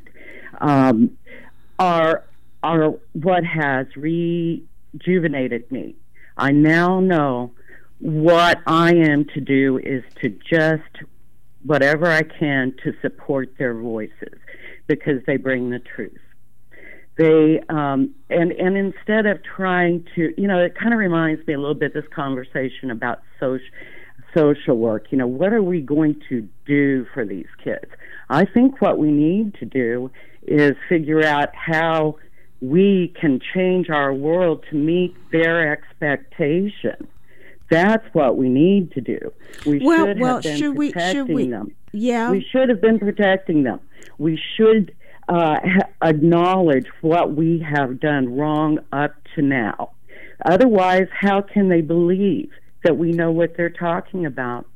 are what has rejuvenated me. I now know what I am to do is to just whatever I can to support their voices, because they bring the truth. They and instead of trying to, it kind of reminds me a little bit this conversation about social work. What are we going to do for these kids? I think what we need to do is figure out how we can change our world to meet their expectations. That's what we need to do. We should have been protecting them. Yeah. We should have been protecting them. We should acknowledge what we have done wrong up to now. Otherwise, how can they believe that we know what they're talking about?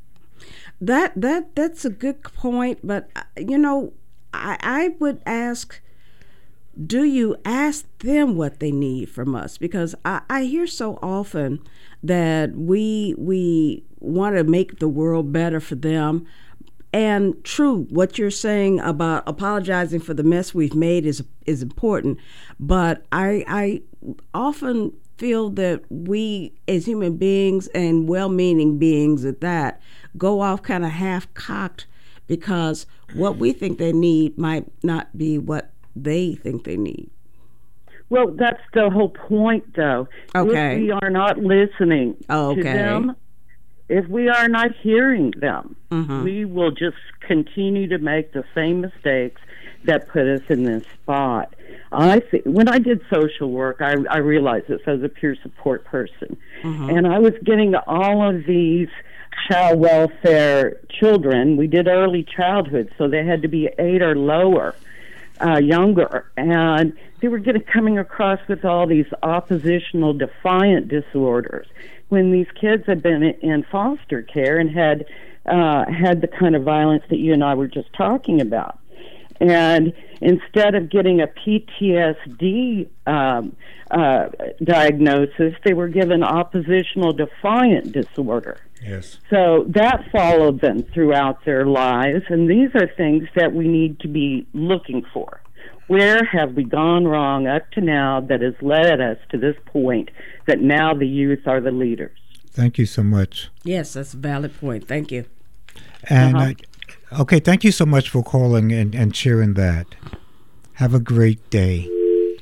That's a good point, but I would ask, do you ask them what they need from us? Because I hear so often that we want to make the world better for them. And true, what you're saying about apologizing for the mess we've made is important. But I often feel that we as human beings, and well-meaning beings at that, go off kind of half-cocked, because what we think they need might not be what they think they need. Well, that's the whole point, though. Okay. If we are not listening to them, if we are not hearing them, we will just continue to make the same mistakes that put us in this spot. When I did social work, I realized this as a peer support person, and I was getting all of these child welfare children. We did early childhood, so they had to be 8 or lower, younger, and they were coming across with all these oppositional defiant disorders when these kids had been in foster care and had the kind of violence that you and I were just talking about. And instead of getting a PTSD diagnosis, they were given oppositional defiant disorder. Yes. So that followed them throughout their lives, and these are things that we need to be looking for. Where have we gone wrong up to now that has led us to this point that now the youth are the leaders? Thank you so much. Yes, that's a valid point. Thank you. And okay, thank you so much for calling and sharing that. Have a great day.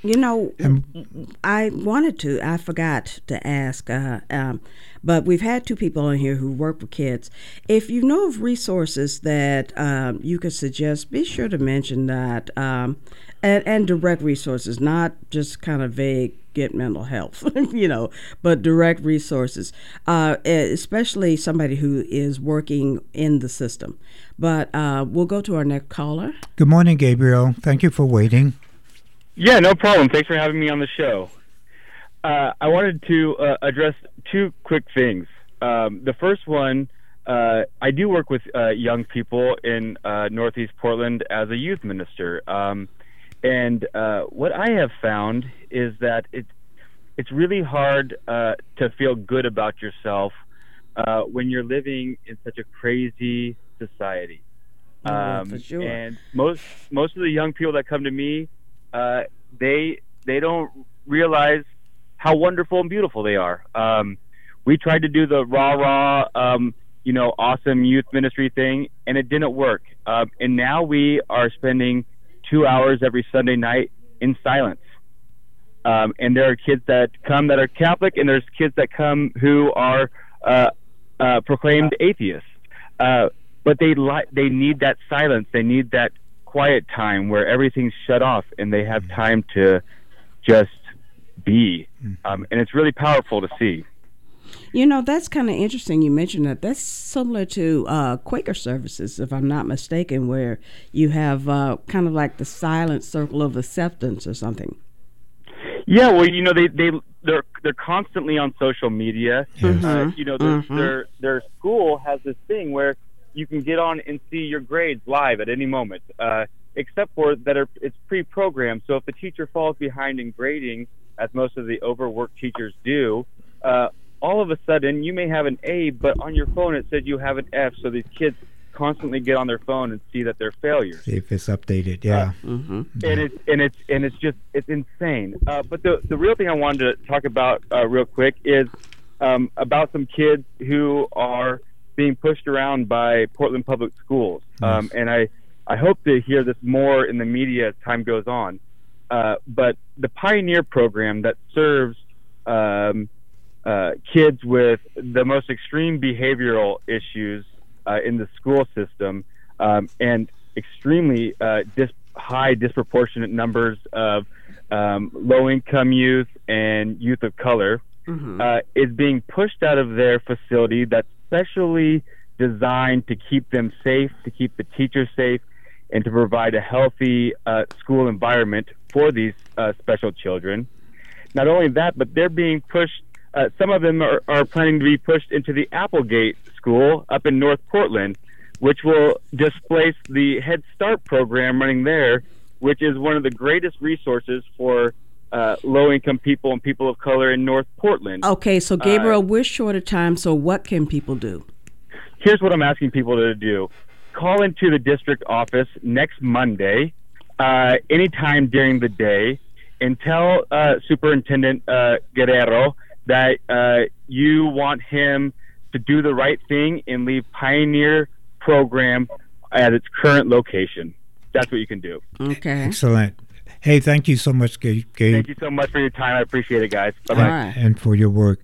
I forgot to ask, but we've had 2 people on here who work with kids. If you know of resources that you could suggest, be sure to mention that, and direct resources, not just kind of vague, get mental health, but direct resources, especially somebody who is working in the system. But we'll go to our next caller. Good morning, Gabriel. Thank you for waiting. Yeah, no problem. Thanks for having me on the show. I wanted to address 2 quick things. The first one, I do work with young people in Northeast Portland as a youth minister. And what I have found is that it's really hard to feel good about yourself when you're living in such a crazy society. For sure. And most of the young people that come to me, they don't realize how wonderful and beautiful they are. We tried to do the rah, awesome youth ministry thing, and it didn't work. And now we are spending 2 hours every Sunday night in silence. And there are kids that come that are Catholic, and there's kids that come who are proclaimed atheists. But they need that silence. They need that quiet time where everything's shut off and they have time to just be. And it's really powerful to see. That's kind of interesting you mentioned that. That's similar to Quaker services, if I'm not mistaken, where you have kind of like the silent circle of acceptance or something. Yeah, well, they're constantly on social media. Yes. Their school has this thing where you can get on and see your grades live at any moment, except for that it's pre-programmed. So if the teacher falls behind in grading, as most of the overworked teachers do, all of a sudden you may have an A, but on your phone it said you have an F. So these kids constantly get on their phone and see that they're failures. See if it's updated, yeah. And it's insane. But the real thing I wanted to talk about real quick is about some kids who are being pushed around by Portland Public Schools. And I hope to hear this more in the media as time goes on. But the Pioneer program that serves kids with the most extreme behavioral issues in the school system, and extremely high disproportionate numbers of low-income youth and youth of color, is being pushed out of their facility that's specially designed to keep them safe, to keep the teachers safe, and to provide a healthy school environment for these special children. Not only that, but they're being pushed, some of them are planning to be pushed into the Applegate School up in North Portland, which will displace the Head Start program running there, which is one of the greatest resources for low-income people and people of color in North Portland. Okay, so Gabriel, we're short of time, so what can people do? Here's what I'm asking people to do. Call into the district office next Monday, anytime during the day, and tell Superintendent Guerrero that you want him to do the right thing and leave Pioneer program at its current location. That's what you can do. Okay. Excellent. Hey, thank you so much, Gabe. Thank you so much for your time. I appreciate it, guys. Bye-bye. Right. And for your work.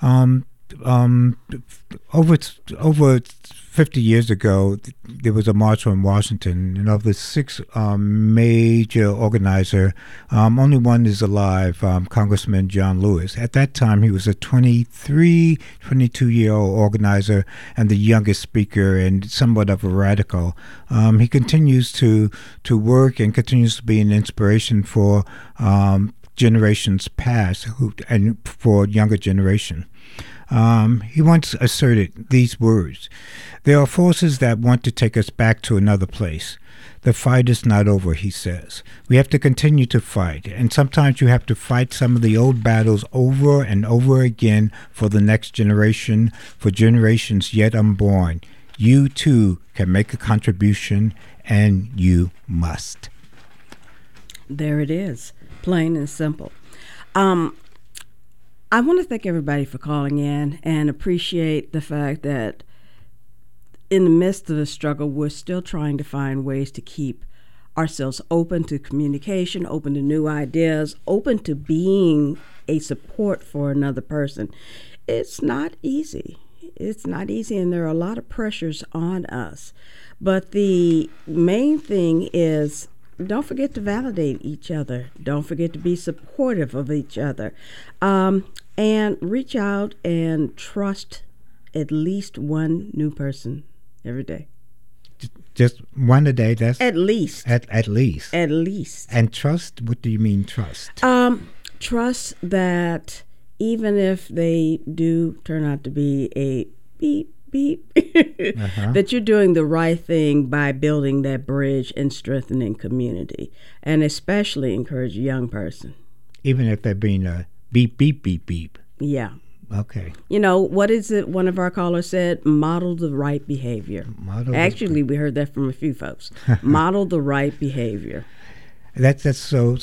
Over 50 years ago, there was a march on Washington, and of the 6 major organizer, only one is alive, Congressman John Lewis. At that time, he was a 22-year-old organizer and the youngest speaker and somewhat of a radical. He continues to work and continues to be an inspiration for generations past and for younger generation. He once asserted these words: "There are forces that want to take us back to another place. The fight is not over," he says. "We have to continue to fight, and sometimes you have to fight some of the old battles over and over again for the next generation, for generations yet unborn. You, too, can make a contribution, and you must." There it is, plain and simple. I want to thank everybody for calling in and appreciate the fact that in the midst of the struggle, we're still trying to find ways to keep ourselves open to communication, open to new ideas, open to being a support for another person. It's not easy. It's not easy, and there are a lot of pressures on us. But the main thing is, don't forget to validate each other. Don't forget to be supportive of each other. And reach out and trust at least one new person every day. Just one a day, that's... At least. At least. At least. And trust, what do you mean trust? Trust that even if they do turn out to be a beep, that you're doing the right thing by building that bridge and strengthening community, and especially encourage a young person. Even if they're being a beep, beep, beep, beep. Yeah. Okay. You know, what is it one of our callers said? Model the right behavior. Actually, we heard that from a few folks. Model the right behavior. That's so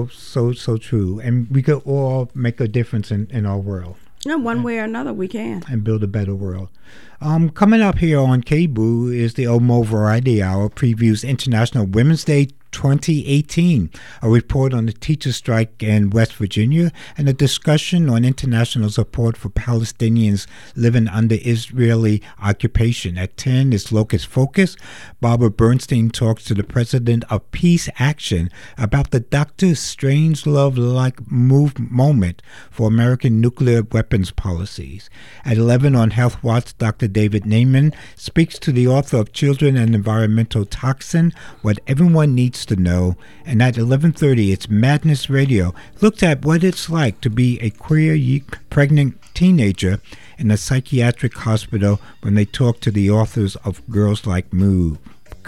true. And we could all make a difference in our world. No, one way or another, we can. And build a better world. Coming up here on KBOO is the Omo Variety Hour, previews International Women's Day 2018, a report on the teacher strike in West Virginia, and a discussion on international support for Palestinians living under Israeli occupation. At 10 is Locust Focus. Barbara Bernstein talks to the president of Peace Action about the Dr. Strangelove-like moment for American nuclear weapons policies. At 11 on Health Watch, Dr. David Naiman speaks to the author of Children and Environmental Toxin, What Everyone Needs to Know. And at 11:30, it's Madness Radio, looks at what it's like to be a queer pregnant teenager in a psychiatric hospital when they talk to the authors of Girls Like Me.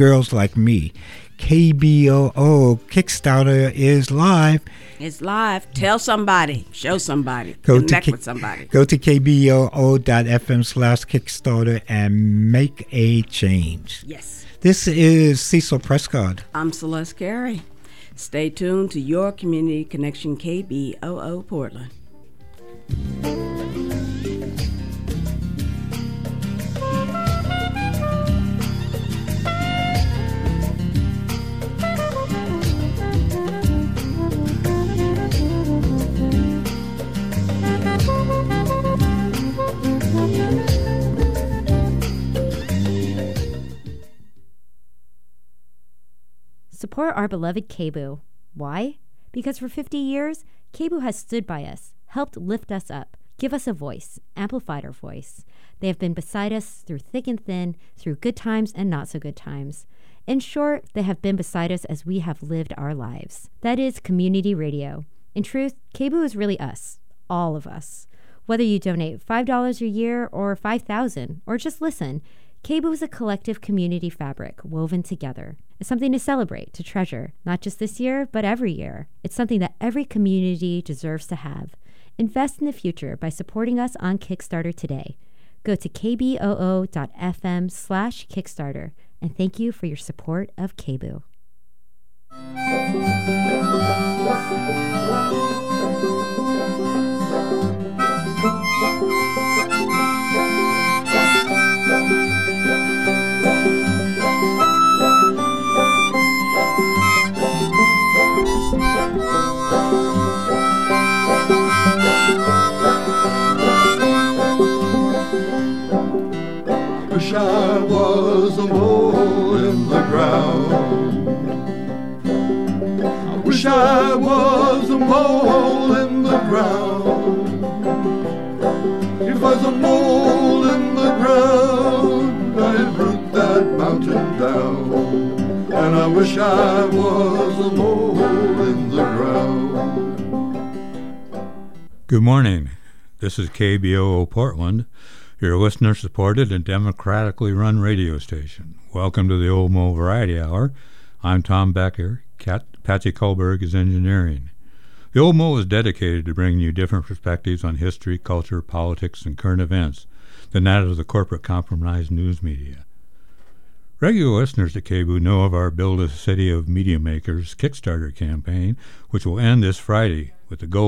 KBOO Kickstarter is live. It's live. Tell somebody. Show somebody. Connect with somebody. Go to kboo.fm/Kickstarter and make a change. Yes. This is Cecil Prescott. I'm Celeste Carey. Stay tuned to your Community Connection KBOO Portland. support our beloved KBOO. Why? Because for 50 years, KBOO has stood by us, helped lift us up, give us a voice, amplified our voice. They have been beside us through thick and thin, through good times and not so good times. In short, they have been beside us as we have lived our lives. That is community radio. In truth, KBOO is really us, all of us. Whether you donate $5 a year or $5,000 or just listen, KBOO is a collective community fabric woven together. It's something to celebrate, to treasure, not just this year, but every year. It's something that every community deserves to have. Invest in the future by supporting us on Kickstarter today. Go to kboo.fm/Kickstarter, and thank you for your support of KBOO. Wish I was a mole in the ground. I wish I was a mole in the ground. If I was a mole in the ground, I'd root that mountain down. And I wish I was a mole in the ground. Good morning. This is KBOO Portland, your listener-supported and democratically run radio station. Welcome to the Old Mo Variety Hour. I'm Tom Becker. Patsy Kohlberg is engineering. The Old Mo is dedicated to bringing you different perspectives on history, culture, politics, and current events than that of the corporate compromised news media. Regular listeners to KBOO know of our Build a City of Media Makers Kickstarter campaign, which will end this Friday with the goal